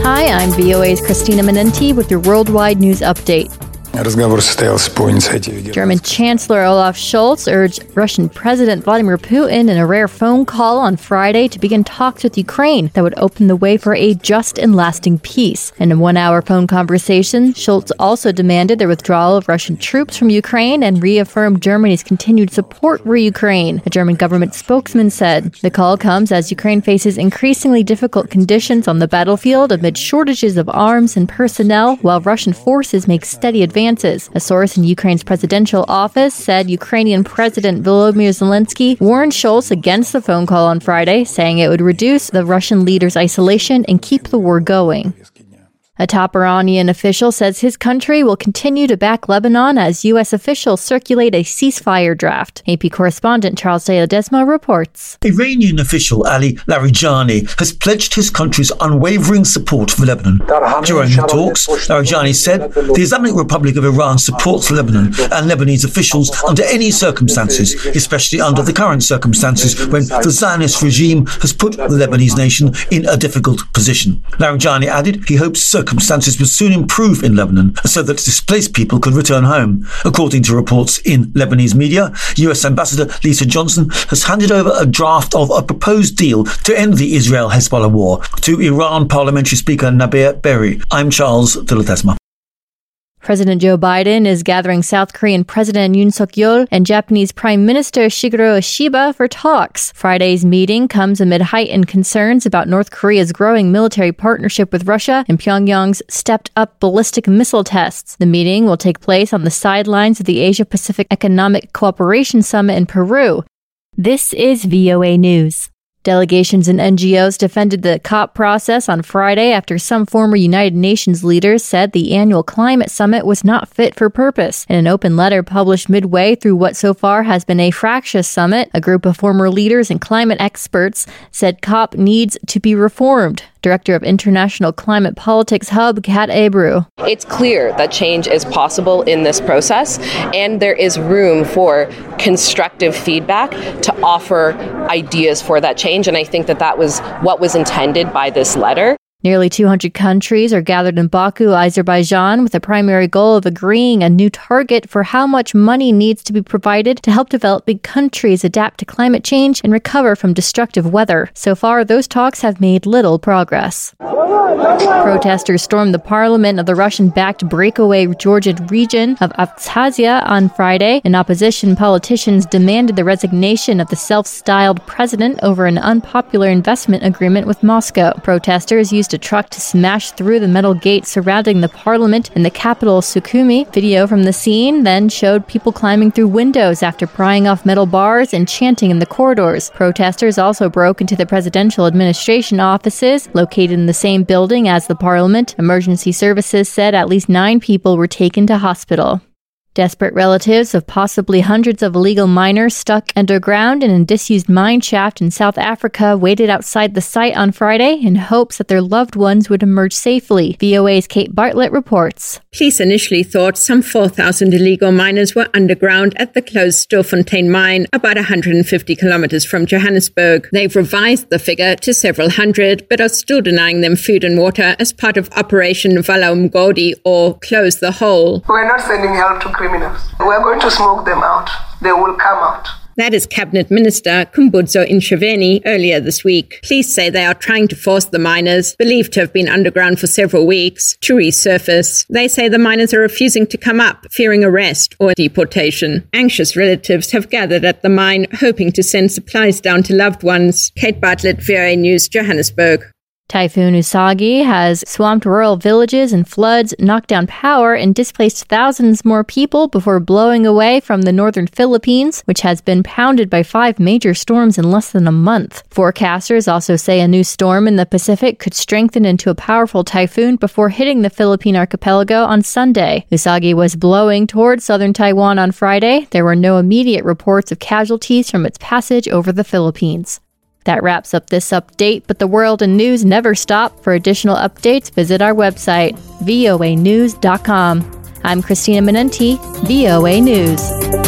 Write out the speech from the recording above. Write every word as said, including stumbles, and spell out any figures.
Hi, I'm V O A's Christina Menenti with your worldwide news update. German Chancellor Olaf Scholz urged Russian President Vladimir Putin in a rare phone call on Friday to begin talks with Ukraine that would open the way for a just and lasting peace. In a one-hour phone conversation, Scholz also demanded the withdrawal of Russian troops from Ukraine and reaffirmed Germany's continued support for Ukraine, a German government spokesman said. The call comes as Ukraine faces increasingly difficult conditions on the battlefield amid shortages of arms and personnel, while Russian forces make steady advances. A source in Ukraine's presidential office said Ukrainian President Volodymyr Zelensky warned Scholz against the phone call on Friday, saying it would reduce the Russian leader's isolation and keep the war going. A top Iranian official says his country will continue to back Lebanon as U S officials circulate a ceasefire draft. A P correspondent Charles De Ledesma reports. Iranian official Ali Larijani has pledged his country's unwavering support for Lebanon. During the talks, Larijani said the Islamic Republic of Iran supports Lebanon and Lebanese officials under any circumstances, especially under the current circumstances when the Zionist regime has put the Lebanese nation in a difficult position. Larijani added he hopes circumstances would soon improve in Lebanon so that displaced people could return home. According to reports in Lebanese media, U S Ambassador Lisa Johnson has handed over a draft of a proposed deal to end the Israel-Hezbollah war to Iran Parliamentary Speaker Nabih Berri. I'm Charles De Ledesma. President Joe Biden is gathering South Korean President Yoon Suk-yeol and Japanese Prime Minister Shigeru Ishiba for talks. Friday's meeting comes amid heightened concerns about North Korea's growing military partnership with Russia and Pyongyang's stepped-up ballistic missile tests. The meeting will take place on the sidelines of the Asia-Pacific Economic Cooperation Summit in Peru. This is V O A News. Delegations and N G Os defended the COP process on Friday after some former United Nations leaders said the annual climate summit was not fit for purpose. In an open letter published midway through what so far has been a fractious summit, a group of former leaders and climate experts said COP needs to be reformed. Director of International Climate Politics Hub, Kat Abreu. It's clear that change is possible in this process, and there is room for constructive feedback to offer ideas for that change, and I think that that was what was intended by this letter. Nearly two hundred countries are gathered in Baku, Azerbaijan, with the primary goal of agreeing a new target for how much money needs to be provided to help developing countries adapt to climate change and recover from destructive weather. So far, those talks have made little progress. Protesters stormed the parliament of the Russian-backed breakaway Georgian region of Abkhazia on Friday. In opposition, politicians demanded the resignation of the self-styled president over an unpopular investment agreement with Moscow. Protesters used a truck to smash through the metal gate surrounding the parliament in the capital Sukhumi. Video from the scene then showed people climbing through windows after prying off metal bars and chanting in the corridors. Protesters also broke into the presidential administration offices located in the same building as the parliament. Emergency services said at least nine people were taken to hospital. Desperate relatives of possibly hundreds of illegal miners stuck underground in a disused mine shaft in South Africa waited outside the site on Friday in hopes that their loved ones would emerge safely. V O A's Kate Bartlett reports. Police initially thought some four thousand illegal miners were underground at the closed Stilfontein mine, about one hundred fifty kilometers from Johannesburg. They've revised the figure to several hundred, but are still denying them food and water as part of Operation Vala Umgodi, or Close the Hole. We're not sending help to criminals. We're going to smoke them out. They will come out. That is Cabinet Minister Khumbudzo Ntshavheni earlier this week. Police say they are trying to force the miners, believed to have been underground for several weeks, to resurface. They say the miners are refusing to come up, fearing arrest or deportation. Anxious relatives have gathered at the mine, hoping to send supplies down to loved ones. Kate Bartlett, V O A News, Johannesburg. Typhoon Usagi has swamped rural villages and floods, knocked down power, and displaced thousands more people before blowing away from the northern Philippines, which has been pounded by five major storms in less than a month. Forecasters also say a new storm in the Pacific could strengthen into a powerful typhoon before hitting the Philippine archipelago on Sunday. Usagi was blowing towards southern Taiwan on Friday. There were no immediate reports of casualties from its passage over the Philippines. That wraps up this update, but the world and news never stop. For additional updates, visit our website, V O A news dot com. I'm Christina Menenti, V O A News.